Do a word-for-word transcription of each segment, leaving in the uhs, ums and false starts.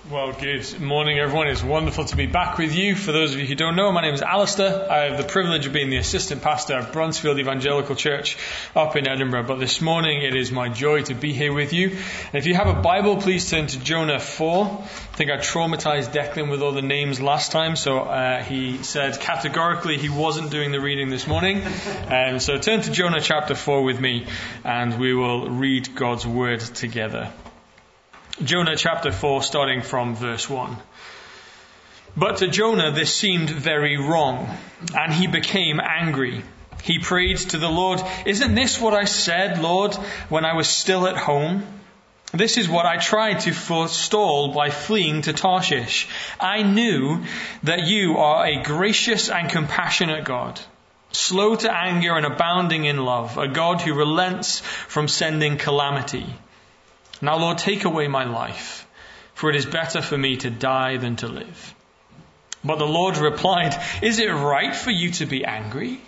Well, good morning, everyone. It's wonderful to be back with you. For those of you who don't know, my name is Alistair. I have the privilege of being the assistant pastor of Brunsfield Evangelical Church up in Edinburgh. But this morning, it is my joy to be here with you. And if you have a Bible, please turn to Jonah four. I think I traumatized Declan with all the names last time, so uh, he said categorically he wasn't doing the reading this morning. Um, so turn to Jonah chapter four with me, and we will read God's word together. Jonah chapter four, starting from verse one. But to Jonah this seemed very wrong, and he became angry. He prayed to the Lord, "Isn't this what I said, Lord, when I was still at home? This is what I tried to forestall by fleeing to Tarshish. I knew that you are a gracious and compassionate God, slow to anger and abounding in love, a God who relents from sending calamity. Now, Lord, take away my life, for it is better for me to die than to live." But the Lord replied, "Is it right for you to be angry?"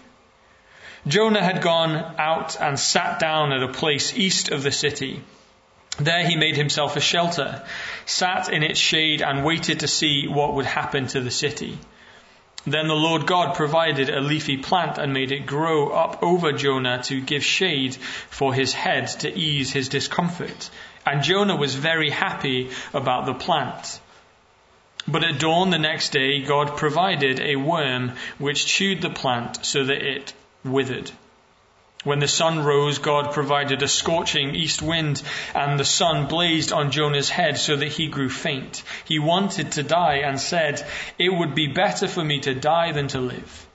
Jonah had gone out and sat down at a place east of the city. There he made himself a shelter, sat in its shade and waited to see what would happen to the city. Then the Lord God provided a leafy plant and made it grow up over Jonah to give shade for his head to ease his discomfort. And Jonah was very happy about the plant. But at dawn the next day, God provided a worm which chewed the plant so that it withered. When the sun rose, God provided a scorching east wind, and the sun blazed on Jonah's head so that he grew faint. He wanted to die and said, "It would be better for me to die than to live."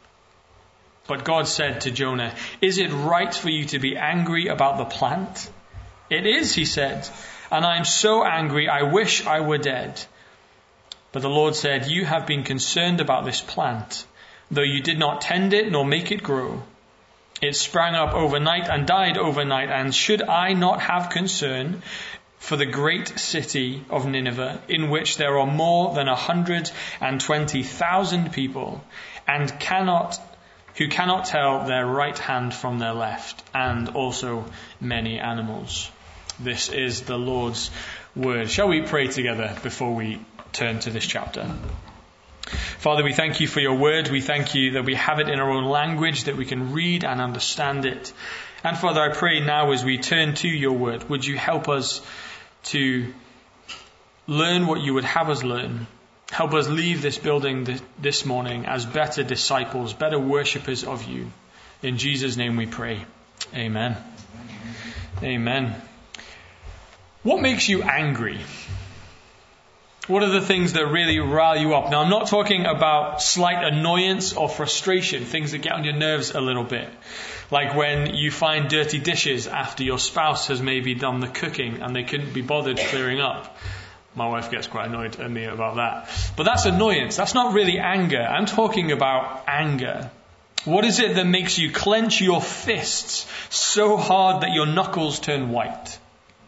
But God said to Jonah, "Is it right for you to be angry about the plant?" "It is," he said, "and I am so angry I wish I were dead." But the Lord said, "You have been concerned about this plant, though you did not tend it nor make it grow. It sprang up overnight and died overnight, and should I not have concern for the great city of Nineveh, in which there are more than a hundred and twenty thousand people, and cannot who cannot tell their right hand from their left, and also many animals." This is the Lord's word. Shall we pray together before we turn to this chapter? Father, we thank you for your word. We thank you that we have it in our own language, that we can read and understand it. And Father, I pray now as we turn to your word, would you help us to learn what you would have us learn? Help us leave this building this morning as better disciples, better worshippers of you. In Jesus' name we pray. Amen. Amen. What makes you angry? What are the things that really rile you up? Now, I'm not talking about slight annoyance or frustration, things that get on your nerves a little bit. Like when you find dirty dishes after your spouse has maybe done the cooking and they couldn't be bothered clearing up. My wife gets quite annoyed at me about that. But that's annoyance. That's not really anger. I'm talking about anger. What is it that makes you clench your fists so hard that your knuckles turn white?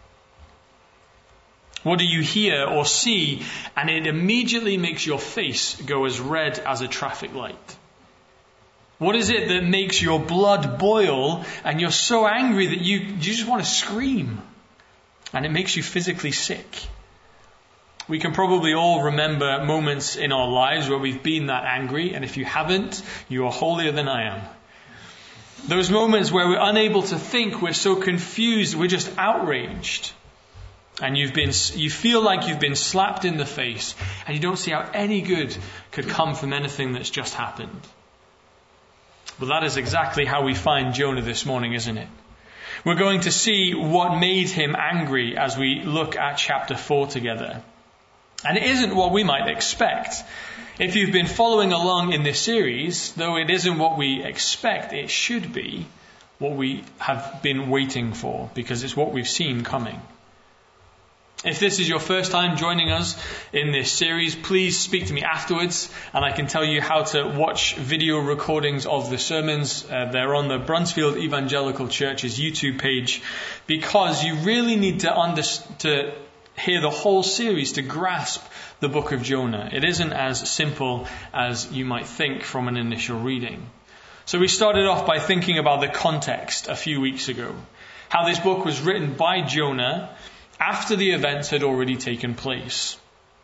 What do you hear or see and it immediately makes your face go as red as a traffic light? What is it that makes your blood boil and you're so angry that you, you just want to scream and it makes you physically sick? We can probably all remember moments in our lives where we've been that angry, and if you haven't, you are holier than I am. Those moments where we're unable to think, we're so confused, we're just outraged. And you've been, you feel like you've been slapped in the face and you don't see how any good could come from anything that's just happened. But that is exactly how we find Jonah this morning, isn't it? We're going to see what made him angry as we look at chapter four together. And it isn't what we might expect. If you've been following along in this series, though it isn't what we expect, it should be what we have been waiting for, because it's what we've seen coming. If this is your first time joining us in this series, please speak to me afterwards and I can tell you how to watch video recordings of the sermons. Uh, they're on the Brunsfield Evangelical Church's YouTube page, because you really need to, under- to hear the whole series to grasp the book of Jonah. It isn't as simple as you might think from an initial reading. So we started off by thinking about the context a few weeks ago, how this book was written by Jonah after the events had already taken place.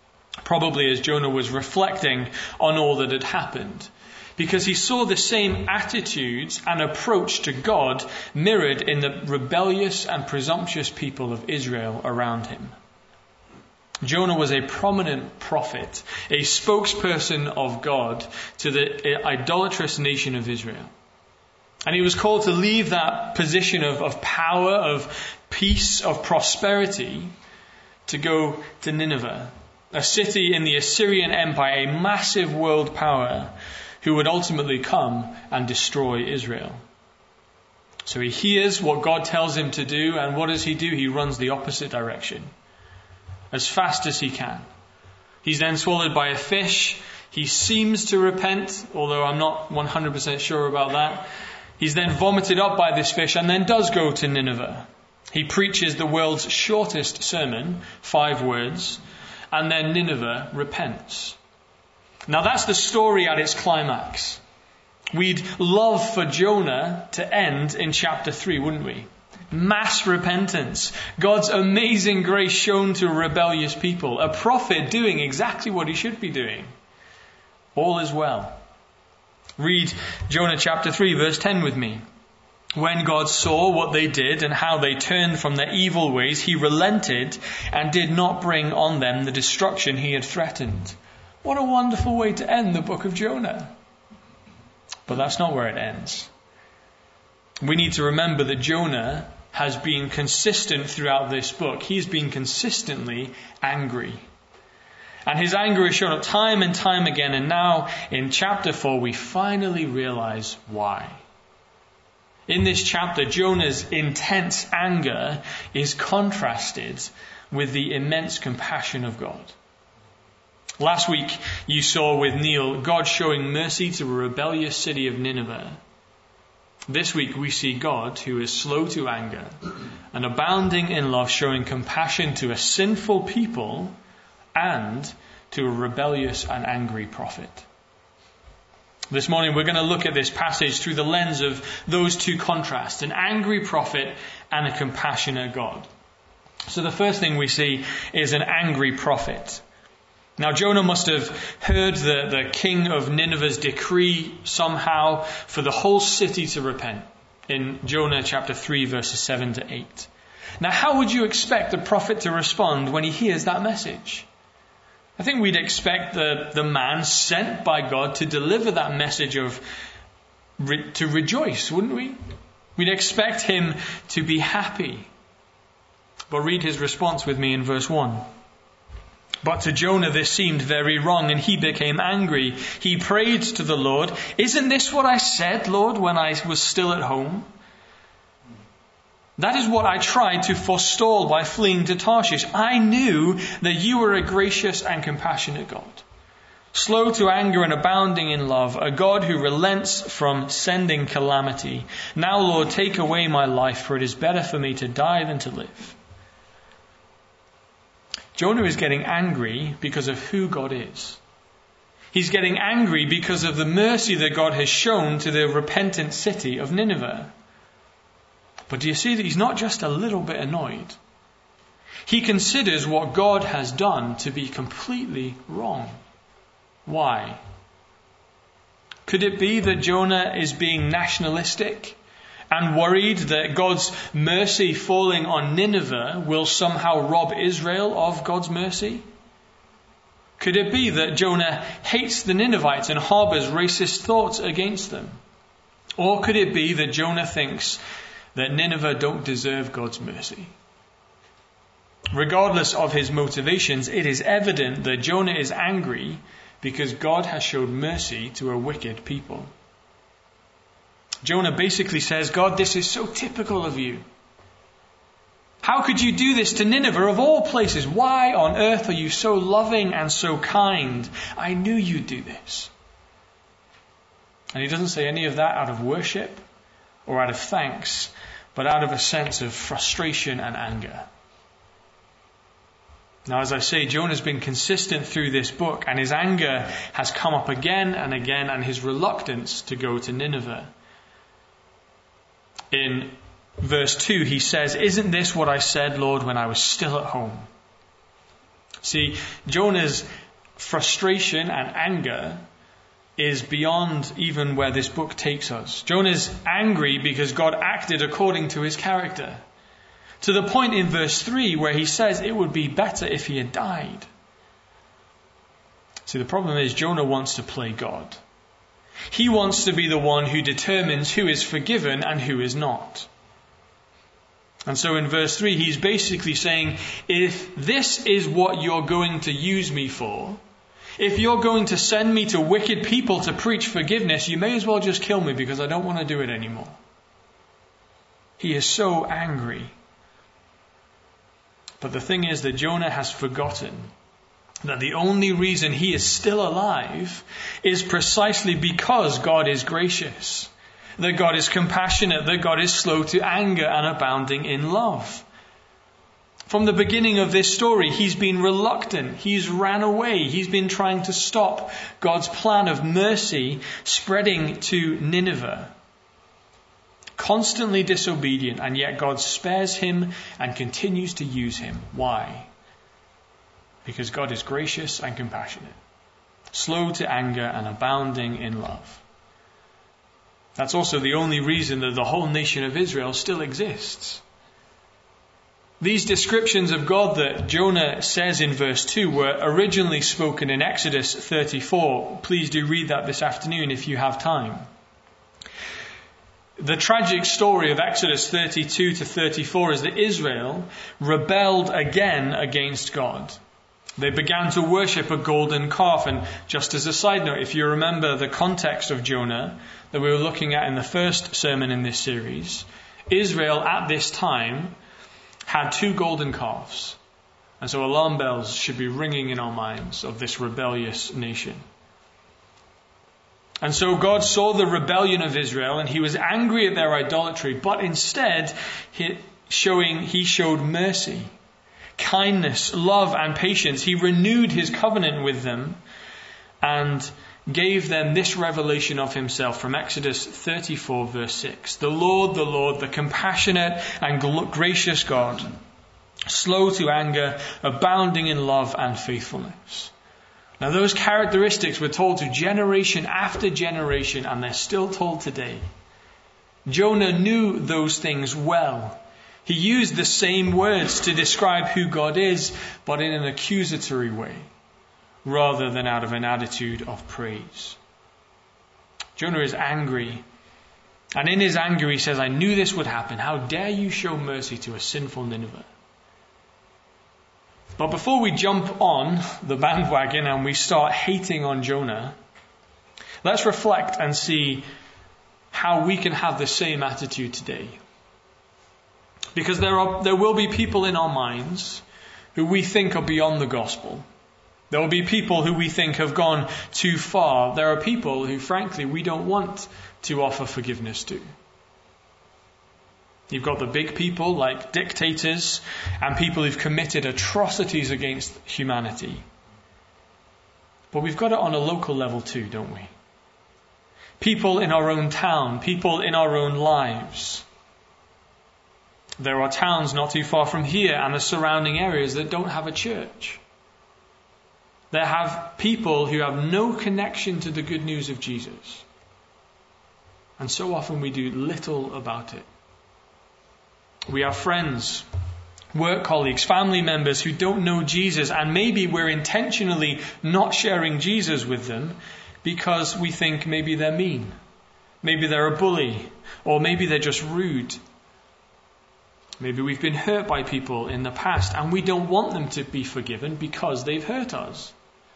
probably as Jonah was reflecting on all that had happened, because he saw the same attitudes and approach to God mirrored in the rebellious and presumptuous people of Israel around him. Jonah was a prominent prophet, a spokesperson of God to the idolatrous nation of Israel. And he was called to leave that position of, of power, of peace, of prosperity, to go to Nineveh, a city in the Assyrian Empire, a massive world power who would ultimately come and destroy Israel. So he hears what God tells him to do, and what does he do? He runs the opposite direction as fast as he can. He's then swallowed by a fish. He seems to repent, although I'm not one hundred percent sure about that. He's then vomited up by this fish and then does go to Nineveh. He preaches the world's shortest sermon, five words, and then Nineveh repents. Now that's the story at its climax. We'd love for Jonah to end in chapter three, wouldn't we? Mass repentance. God's amazing grace shown to rebellious people. A prophet doing exactly what he should be doing. All is well. Read Jonah chapter three, verse ten with me. When God saw what they did and how they turned from their evil ways, he relented and did not bring on them the destruction he had threatened. What a wonderful way to end the book of Jonah. But that's not where it ends. We need to remember that Jonah has been consistent throughout this book. He's been consistently angry. And his anger is shown up time and time again. And now in chapter four, we finally realize why. In this chapter, Jonah's intense anger is contrasted with the immense compassion of God. Last week, you saw with Neil, God showing mercy to a rebellious city of Nineveh. This week, we see God, who is slow to anger and abounding in love, showing compassion to a sinful people and to a rebellious and angry prophet. This morning we're going to look at this passage through the lens of those two contrasts, an angry prophet and a compassionate God. So the first thing we see is an angry prophet. Now Jonah must have heard the, the king of Nineveh's decree somehow for the whole city to repent in Jonah chapter three verses seven to eight. Now how would you expect the prophet to respond when he hears that message? I think we'd expect the, the man sent by God to deliver that message of re, to rejoice, wouldn't we? We'd expect him to be happy. But read his response with me in verse one. But to Jonah this seemed very wrong, and he became angry. He prayed to the Lord, "Isn't this what I said, Lord, when I was still at home? That is what I tried to forestall by fleeing to Tarshish. I knew that you were a gracious and compassionate God, slow to anger and abounding in love, a God who relents from sending calamity. Now, Lord, take away my life, for it is better for me to die than to live." Jonah is getting angry because of who God is. He's getting angry because of the mercy that God has shown to the repentant city of Nineveh. But do you see that he's not just a little bit annoyed? He considers what God has done to be completely wrong. Why? Could it be that Jonah is being nationalistic and worried that God's mercy falling on Nineveh will somehow rob Israel of God's mercy? Could it be that Jonah hates the Ninevites and harbors racist thoughts against them? Or could it be that Jonah thinks that Nineveh don't deserve God's mercy? Regardless of his motivations, it is evident that Jonah is angry because God has showed mercy to a wicked people. Jonah basically says, "God, this is so typical of you. How could you do this to Nineveh of all places? Why on earth are you so loving and so kind? I knew you'd do this." And he doesn't say any of that out of worship or out of thanks, but out of a sense of frustration and anger. Now, as I say, Jonah's been consistent through this book, and his anger has come up again and again, and his reluctance to go to Nineveh. In verse two, he says, "Isn't this what I said, Lord, when I was still at home?" See, Jonah's frustration and anger is beyond even where this book takes us. Jonah is angry because God acted according to his character, to the point in verse three where he says it would be better if he had died. See, the problem is Jonah wants to play God. He wants to be the one who determines who is forgiven and who is not. And so in verse three, he's basically saying, if this is what you're going to use me for, if you're going to send me to wicked people to preach forgiveness, you may as well just kill me because I don't want to do it anymore. He is so angry. But the thing is that Jonah has forgotten that the only reason he is still alive is precisely because God is gracious, that God is compassionate, that God is slow to anger and abounding in love. From the beginning of this story, he's been reluctant. He's ran away. He's been trying to stop God's plan of mercy spreading to Nineveh. Constantly disobedient, and yet God spares him and continues to use him. Why? Because God is gracious and compassionate, slow to anger and abounding in love. That's also the only reason that the whole nation of Israel still exists. These descriptions of God that Jonah says in verse two were originally spoken in Exodus thirty-four. Please do read that this afternoon if you have time. The tragic story of Exodus thirty-two to thirty-four is that Israel rebelled again against God. They began to worship a golden calf. And just as a side note, if you remember the context of Jonah that we were looking at in the first sermon in this series, Israel at this time had two golden calves. And so alarm bells should be ringing in our minds of this rebellious nation. And so God saw the rebellion of Israel and he was angry at their idolatry, but instead he, showing, he showed mercy, kindness, love and patience. He renewed his covenant with them and gave them this revelation of himself from Exodus thirty-four verse six. The Lord, the Lord, the compassionate and gracious God, slow to anger, abounding in love and faithfulness. Now those characteristics were told to generation after generation, and they're still told today. Jonah knew those things well. He used the same words to describe who God is, but in an accusatory way, rather than out of an attitude of praise. Jonah is angry. And in his anger he says, I knew this would happen. How dare you show mercy to a sinful Nineveh? But before we jump on the bandwagon and we start hating on Jonah, let's reflect and see how we can have the same attitude today. Because there are, there will be people in our minds who we think are beyond the gospel. There will be people who we think have gone too far. There are people who, frankly, we don't want to offer forgiveness to. You've got the big people like dictators and people who've committed atrocities against humanity. But we've got it on a local level too, don't we? People in our own town, people in our own lives. There are towns not too far from here and the surrounding areas that don't have a church. They have people who have no connection to the good news of Jesus. And so often we do little about it. We have friends, work colleagues, family members who don't know Jesus, and maybe we're intentionally not sharing Jesus with them because we think maybe they're mean, maybe they're a bully, or maybe they're just rude. Maybe we've been hurt by people in the past and we don't want them to be forgiven because they've hurt us.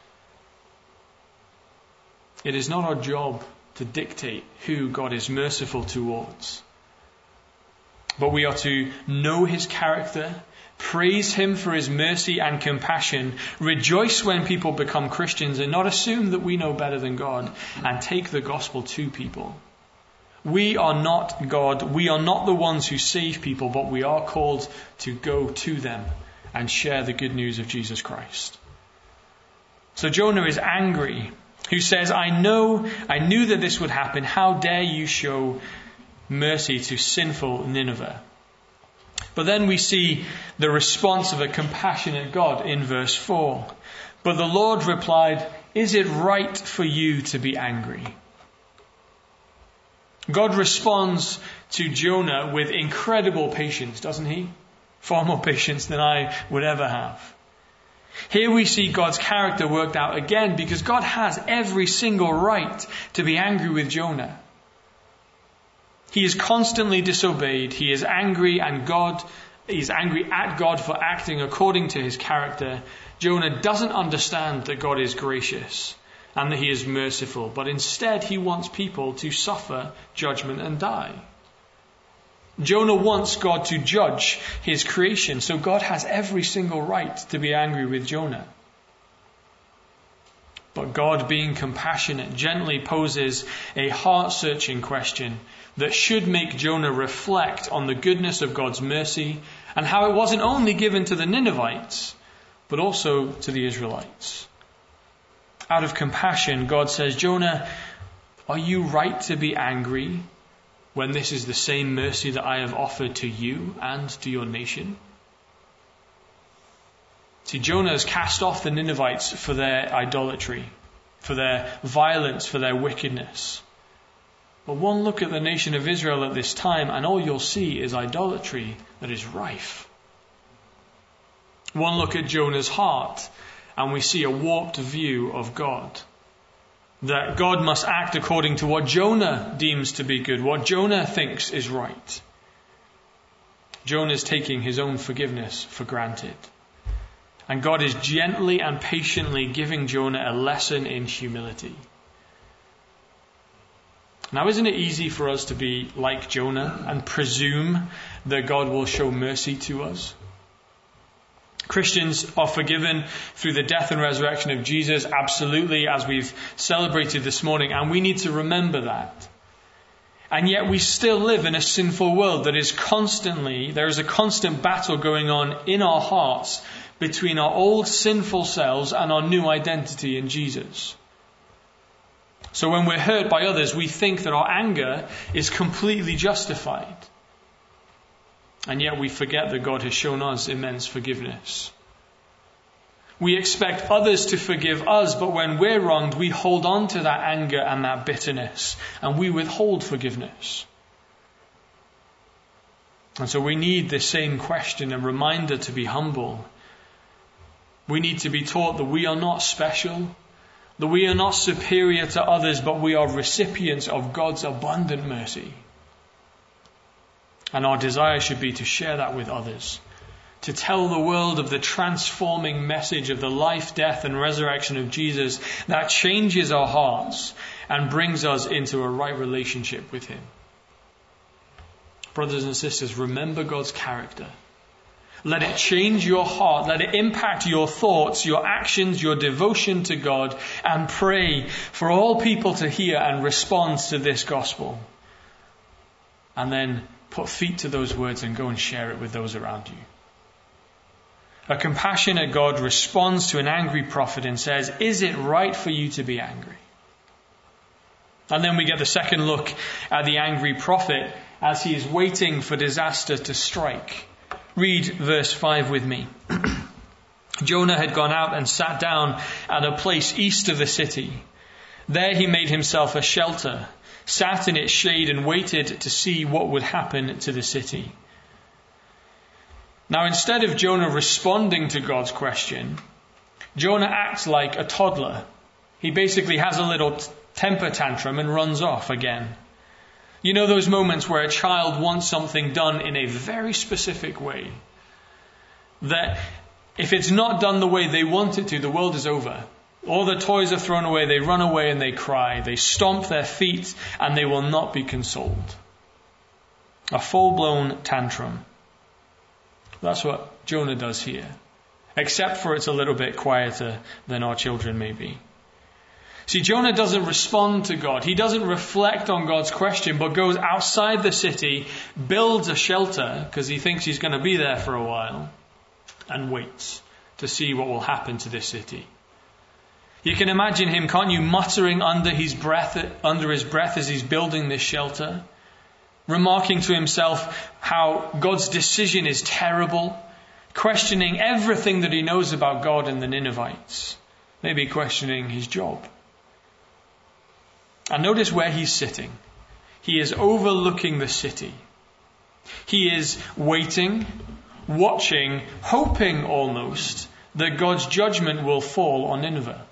It is not our job to dictate who God is merciful towards. But we are to know his character, praise him for his mercy and compassion, rejoice when people become Christians and not assume that we know better than God, and take the gospel to people. We are not God. We are not the ones who save people, but we are called to go to them and share the good news of Jesus Christ. So Jonah is angry, who says, I know, I knew that this would happen. How dare you show mercy to sinful Nineveh? But then we see the response of a compassionate God in verse four. But the Lord replied, "Is it right for you to be angry?" God responds to Jonah with incredible patience, doesn't he? Far more patience than I would ever have. Here we see God's character worked out again, because God has every single right to be angry with Jonah. He is constantly disobeyed. He is angry and God is angry at God for acting according to his character. Jonah doesn't understand that God is gracious and that he is merciful, but instead he wants people to suffer judgment and die. Jonah wants God to judge his creation, so God has every single right to be angry with Jonah. But God, being compassionate, gently poses a heart-searching question that should make Jonah reflect on the goodness of God's mercy and how it wasn't only given to the Ninevites, but also to the Israelites. Out of compassion, God says, "Jonah, are you right to be angry when this is the same mercy that I have offered to you and to your nation?" See, Jonah has cast off the Ninevites for their idolatry, for their violence, for their wickedness. But one look at the nation of Israel at this time, and all you'll see is idolatry that is rife. One look at Jonah's heart, and we see a warped view of God. That God must act according to what Jonah deems to be good, what Jonah thinks is right. Jonah is taking his own forgiveness for granted. And God is gently and patiently giving Jonah a lesson in humility. Now, isn't it easy for us to be like Jonah and presume that God will show mercy to us? Christians are forgiven through the death and resurrection of Jesus, absolutely, as we've celebrated this morning, and we need to remember that. And yet we still live in a sinful world that is constantly, there is a constant battle going on in our hearts between our old sinful selves and our new identity in Jesus. So when we're hurt by others, we think that our anger is completely justified. And yet we forget that God has shown us immense forgiveness. We expect others to forgive us, but when we're wronged, we hold on to that anger and that bitterness, and we withhold forgiveness. And so we need this same question and reminder to be humble. We need to be taught that we are not special, that we are not superior to others, but we are recipients of God's abundant mercy. And our desire should be to share that with others, to tell the world of the transforming message of the life, death, and resurrection of Jesus that changes our hearts and brings us into a right relationship with him. Brothers and sisters, remember God's character. Let it change your heart. Let it impact your thoughts, your actions, your devotion to God, and pray for all people to hear and respond to this gospel. And then put feet to those words and go and share it with those around you. A compassionate God responds to an angry prophet and says, "Is it right for you to be angry?" And then we get the second look at the angry prophet as he is waiting for disaster to strike. Read verse five with me. Jonah had gone out and sat down at a place east of the city. There he made himself a shelter, sat in its shade and waited to see what would happen to the city. Now, instead of Jonah responding to God's question, Jonah acts like a toddler. He basically has a little t- temper tantrum and runs off again. You know those moments where a child wants something done in a very specific way, that if it's not done the way they want it to, the world is over. All the toys are thrown away, they run away and they cry. They stomp their feet and they will not be consoled. A full-blown tantrum. That's what Jonah does here. Except for it's a little bit quieter than our children may be. See, Jonah doesn't respond to God. He doesn't reflect on God's question, but goes outside the city, builds a shelter, because he thinks he's going to be there for a while, and waits to see what will happen to this city. You can imagine him, can't you, muttering under his breath, under his breath as he's building this shelter. remarking to himself how God's decision is terrible, questioning everything that he knows about God and the Ninevites, maybe questioning his job. And notice where he's sitting. He is overlooking the city. He is waiting, watching, hoping almost that God's judgment will fall on Nineveh.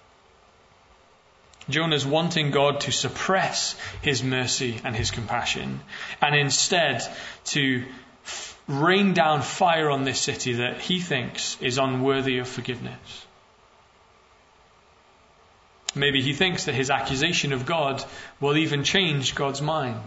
Jonah's wanting God to suppress his mercy and his compassion, and instead to f- rain down fire on this city that he thinks is unworthy of forgiveness. Maybe he thinks that his accusation of God will even change God's mind.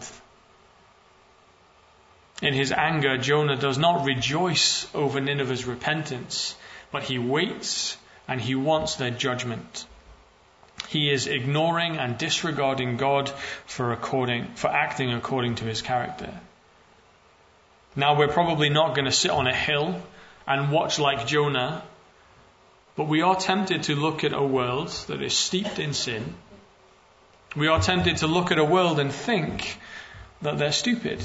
In his anger, Jonah does not rejoice over Nineveh's repentance, but he waits and he wants their judgment. He is ignoring and disregarding God for according for acting according to his character. Now, we're probably not going to sit on a hill and watch like Jonah, but we are tempted to look at a world that is steeped in sin. We are tempted to look at a world and think that they're stupid.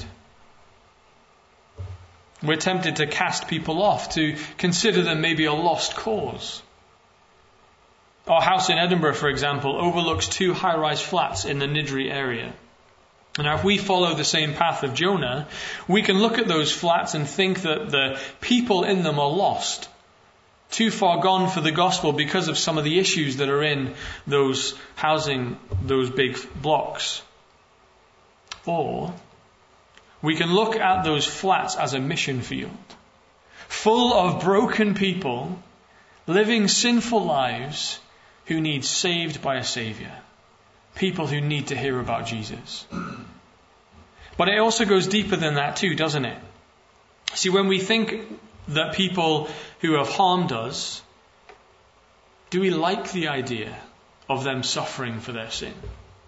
We're tempted to cast people off, to consider them maybe a lost cause. Our house in Edinburgh, for example, overlooks two high-rise flats in the Niddrie area. Now, if we follow the same path of Jonah, we can look at those flats and think that the people in them are lost, too far gone for the gospel because of some of the issues that are in those housing, those big blocks. Or we can look at those flats as a mission field, full of broken people living sinful lives who need saved by a Saviour. People who need to hear about Jesus. But it also goes deeper than that too, doesn't it? See, when we think that people who have harmed us, do we like the idea of them suffering for their sin?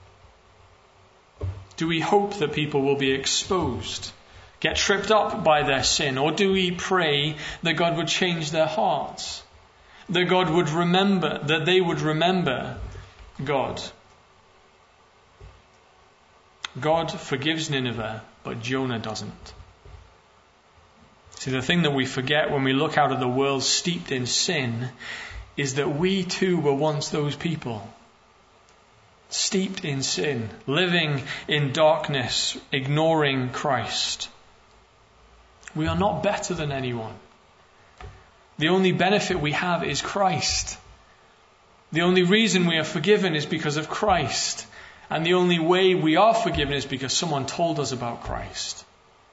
Do we hope that people will be exposed, get tripped up by their sin? Or do we pray that God would change their hearts? That God would remember, that they would remember God? God forgives Nineveh, but Jonah doesn't. See, the thing that we forget when we look out at the world steeped in sin is that we too were once those people. Steeped in sin, living in darkness, ignoring Christ. We are not better than anyone. The only benefit we have is Christ. The only reason we are forgiven is because of Christ. And the only way we are forgiven is because someone told us about Christ.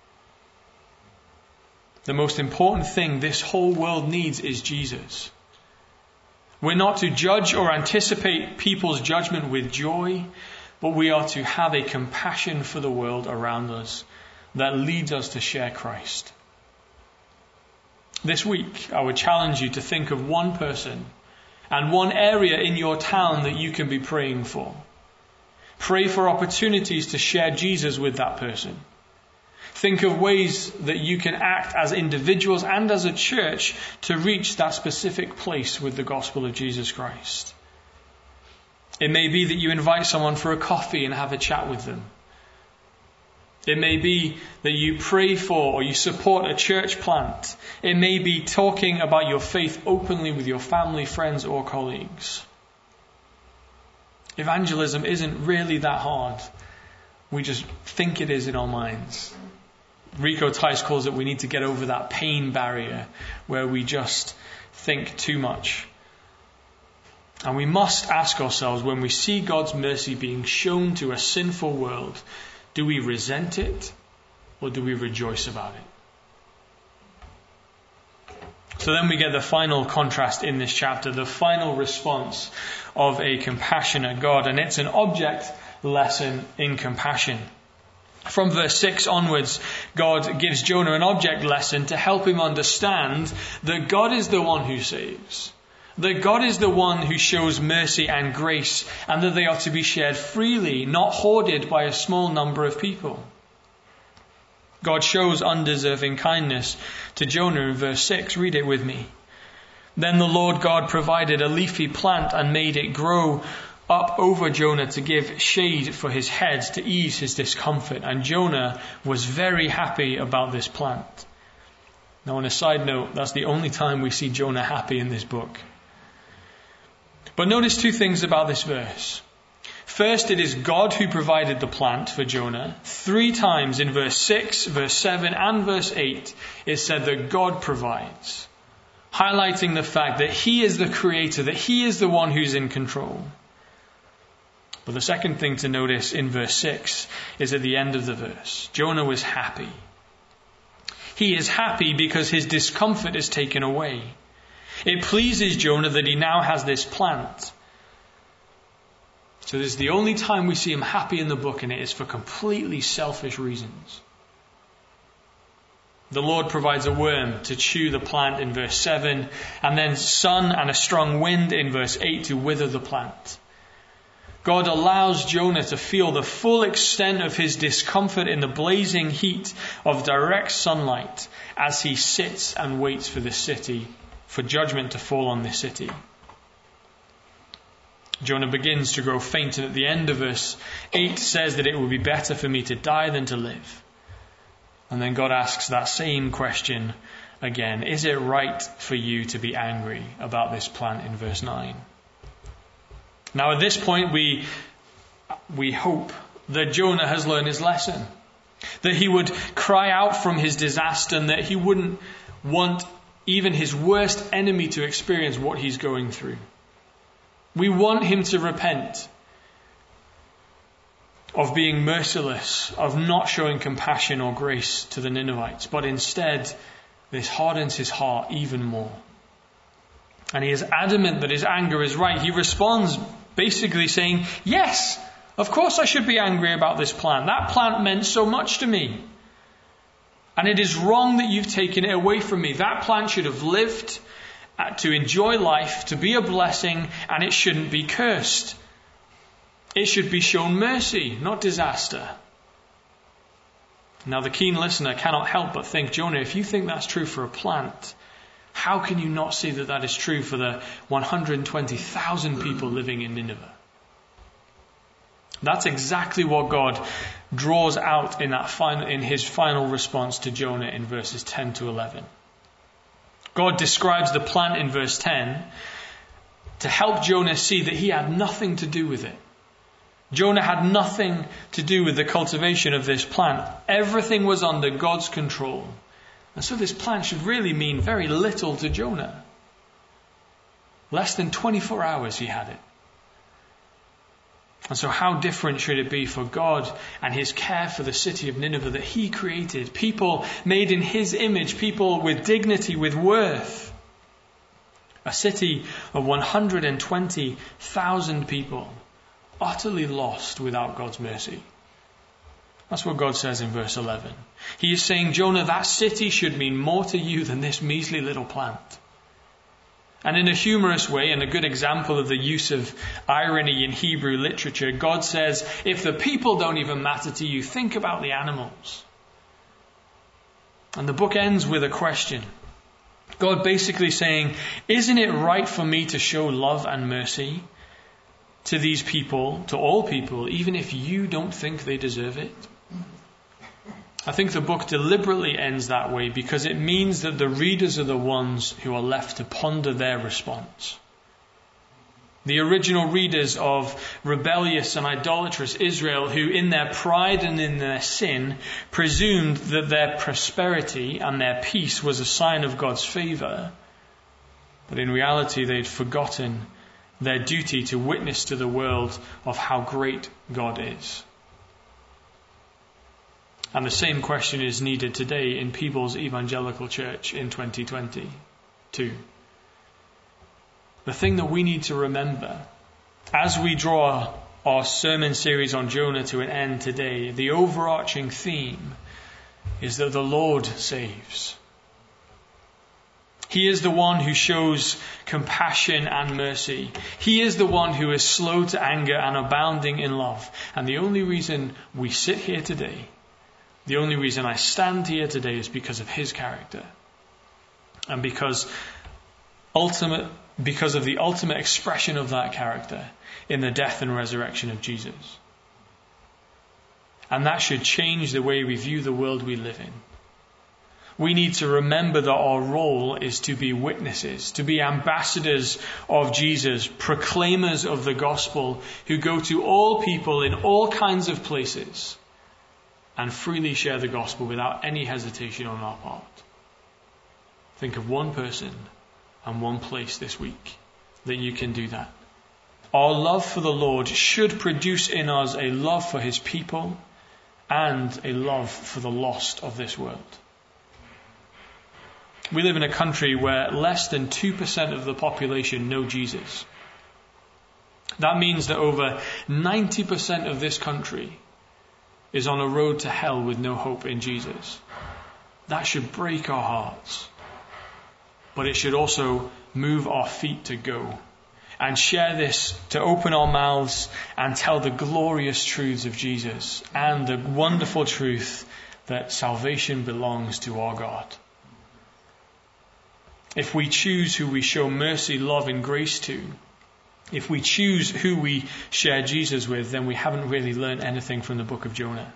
The most important thing this whole world needs is Jesus. We're not to judge or anticipate people's judgment with joy, but we are to have a compassion for the world around us that leads us to share Christ. This week, I would challenge you to think of one person and one area in your town that you can be praying for. Pray for opportunities to share Jesus with that person. Think of ways that you can act as individuals and as a church to reach that specific place with the gospel of Jesus Christ. It may be that you invite someone for a coffee and have a chat with them. It may be that you pray for or you support a church plant. It may be talking about your faith openly with your family, friends, or colleagues. Evangelism isn't really that hard. We just think it is in our minds. Rico Tice calls it we need to get over that pain barrier where we just think too much. And we must ask ourselves, when we see God's mercy being shown to a sinful world, do we resent it or do we rejoice about it? So then we get the final contrast in this chapter, the final response of a compassionate God, and it's an object lesson in compassion. From verse six onwards, God gives Jonah an object lesson to help him understand that God is the one who saves, that God is the one who shows mercy and grace, and that they are to be shared freely, not hoarded by a small number of people. God shows undeserving kindness to Jonah in verse six. Read it with me. Then the Lord God provided a leafy plant and made it grow up over Jonah to give shade for his head to ease his discomfort. And Jonah was very happy about this plant. Now, on a side note, that's the only time we see Jonah happy in this book. But notice two things about this verse. First, it is God who provided the plant for Jonah. Three times in verse six, verse seven, and verse eight, it said that God provides, highlighting the fact that He is the creator, that He is the one who's in control. But the second thing to notice in verse six is at the end of the verse. Jonah was happy. He is happy because his discomfort is taken away. It pleases Jonah that he now has this plant. So this is the only time we see him happy in the book, and it is for completely selfish reasons. The Lord provides a worm to chew the plant in verse seven, and then sun and a strong wind in verse eight to wither the plant. God allows Jonah to feel the full extent of his discomfort in the blazing heat of direct sunlight as he sits and waits for the city, for judgment to fall on this city. Jonah begins to grow faint, and at the end of verse eight says that it would be better for me to die than to live. And then God asks that same question again. Is it right for you to be angry about this plant in verse nine? Now at this point we we hope that Jonah has learned his lesson. That he would cry out from his disaster, and that he wouldn't want even his worst enemy to experience what he's going through. We want him to repent of being merciless, of not showing compassion or grace to the Ninevites. But instead, this hardens his heart even more. And he is adamant that his anger is right. He responds basically saying, yes, of course I should be angry about this plant. That plant meant so much to me. And it is wrong that you've taken it away from me. That plant should have lived to enjoy life, to be a blessing, and it shouldn't be cursed. It should be shown mercy, not disaster. Now the keen listener cannot help but think, Jonah, if you think that's true for a plant, how can you not see that that is true for the one hundred twenty thousand people living in Nineveh? That's exactly what God draws out in that final, in his final response to Jonah in verses ten to eleven. God describes the plant in verse ten to help Jonah see that he had nothing to do with it. Jonah had nothing to do with the cultivation of this plant. Everything was under God's control. And so this plant should really mean very little to Jonah. Less than twenty-four hours he had it. And so how different should it be for God and his care for the city of Nineveh that he created? People made in his image, people with dignity, with worth. A city of one hundred twenty thousand people, utterly lost without God's mercy. That's what God says in verse eleven. He is saying, Jonah, that city should mean more to you than this measly little plant. And in a humorous way, and a good example of the use of irony in Hebrew literature, God says, if the people don't even matter to you, think about the animals. And the book ends with a question. God basically saying, isn't it right for me to show love and mercy to these people, to all people, even if you don't think they deserve it? I think the book deliberately ends that way because it means that the readers are the ones who are left to ponder their response. The original readers of rebellious and idolatrous Israel, who in their pride and in their sin presumed that their prosperity and their peace was a sign of God's favor, but in reality they'd forgotten their duty to witness to the world of how great God is. And the same question is needed today in Peebles Evangelical Church in twenty twenty-two. The thing that we need to remember as we draw our sermon series on Jonah to an end today, the overarching theme is that the Lord saves. He is the one who shows compassion and mercy. He is the one who is slow to anger and abounding in love. And the only reason we sit here today, the only reason I stand here today is because of his character. And because ultimate, because of the ultimate expression of that character in the death and resurrection of Jesus. And that should change the way we view the world we live in. We need to remember that our role is to be witnesses, to be ambassadors of Jesus, proclaimers of the gospel, who go to all people in all kinds of places and freely share the gospel without any hesitation on our part. Think of one person and one place this week that you can do that. Our love for the Lord should produce in us a love for his people and a love for the lost of this world. We live in a country where less than two percent of the population know Jesus. That means that over ninety percent of this country is on a road to hell with no hope in Jesus. That should break our hearts. But it should also move our feet to go and share this, to open our mouths and tell the glorious truths of Jesus and the wonderful truth that salvation belongs to our God. If we choose who we show mercy, love and grace to, if we choose who we share Jesus with, then we haven't really learned anything from the book of Jonah.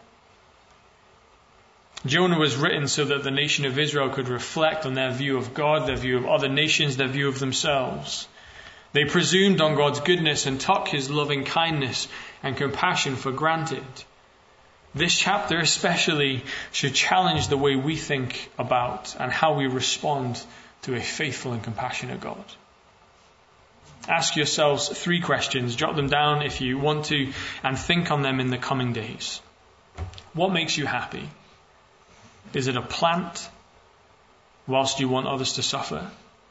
Jonah was written so that the nation of Israel could reflect on their view of God, their view of other nations, their view of themselves. They presumed on God's goodness and took his loving kindness and compassion for granted. This chapter especially should challenge the way we think about and how we respond to a faithful and compassionate God. Ask yourselves three questions. Jot them down if you want to and think on them in the coming days. What makes you happy? Is it a plant whilst you want others to suffer?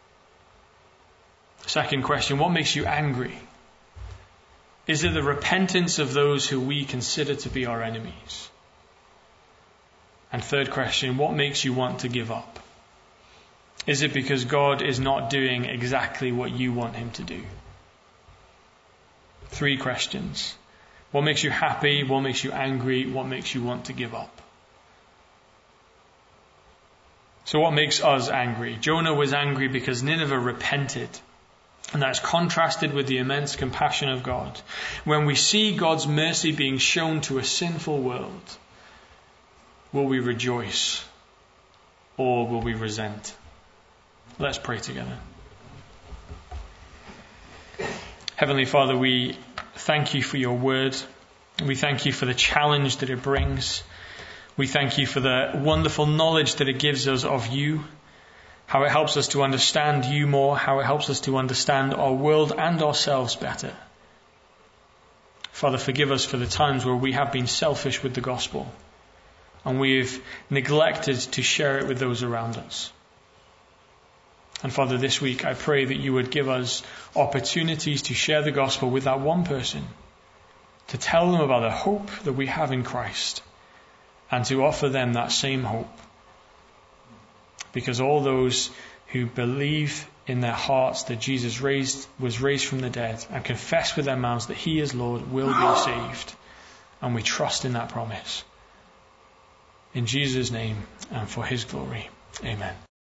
Second question, what makes you angry? Is it the repentance of those who we consider to be our enemies? And third question, what makes you want to give up? Is it because God is not doing exactly what you want him to do? Three questions. What makes you happy? What makes you angry? What makes you want to give up? So what makes us angry? Jonah was angry because Nineveh repented. And that's contrasted with the immense compassion of God. When we see God's mercy being shown to a sinful world, will we rejoice or will we resent? Let's pray together. Heavenly Father, we thank you for your word. We thank you for the challenge that it brings. We thank you for the wonderful knowledge that it gives us of you, how it helps us to understand you more, how it helps us to understand our world and ourselves better. Father, forgive us for the times where we have been selfish with the gospel and we've neglected to share it with those around us. And Father, this week I pray that you would give us opportunities to share the gospel with that one person, to tell them about the hope that we have in Christ, and to offer them that same hope. Because all those who believe in their hearts that Jesus raised, was raised from the dead and confess with their mouths that he is Lord will be saved. And we trust in that promise. In Jesus' name and for his glory. Amen.